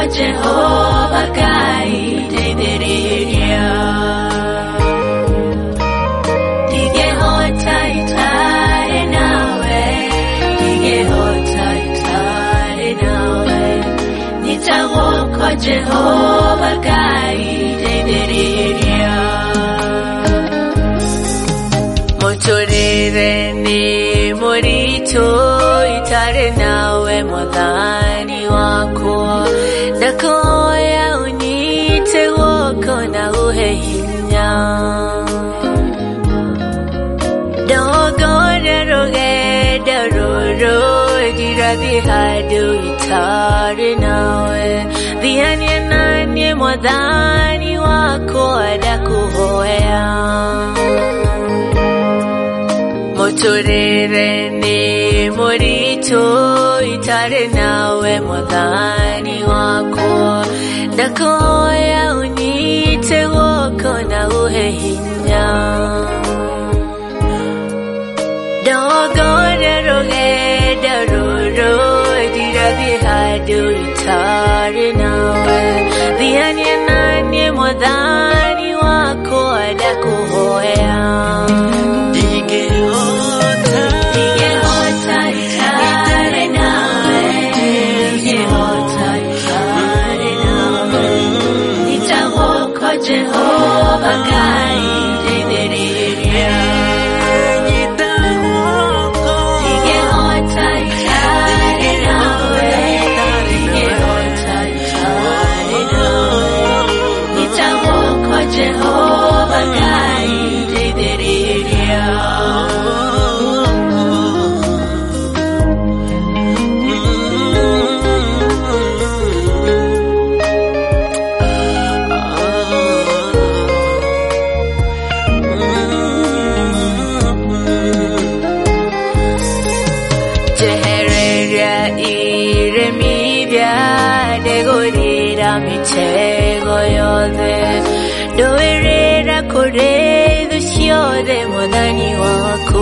Jehovah guide Diriya Dige hotai tare nawe Dige hotai tare nawe Nitawoko Jehovah guide Diriya Motorere ni morito itare nawe modani wako Nakoya unite woko na uhehinya Dogore roge daroro Dirabi hadu itare nawe Vihanye nanye modani wako adakuhoya Motorere ni morito itare nawe modani wako Nakoya unite woko na uhehinya Dogore roge daroro Dirabi hadu itare nawe Vihanye nanye modani wako adakuhoya Jehovah guide Diriya Dige hotai tare nawe Dige hotai tare nawe Nitawoko Jehovah guide Diriya Mitego yode doerera kore dushode modani wako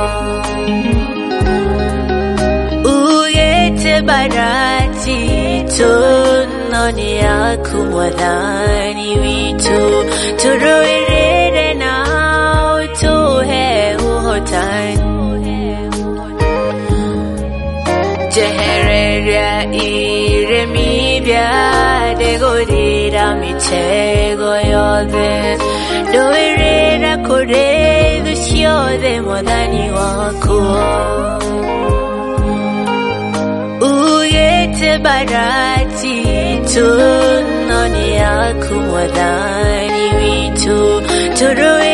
Ugete barati tononi aku modani vitu Turoerere na utuhe uhotan Jehereria iremibia Degorira mitego yode Doerera kore dushode modani wako Ugete barati tunoni aku modani vitu Turu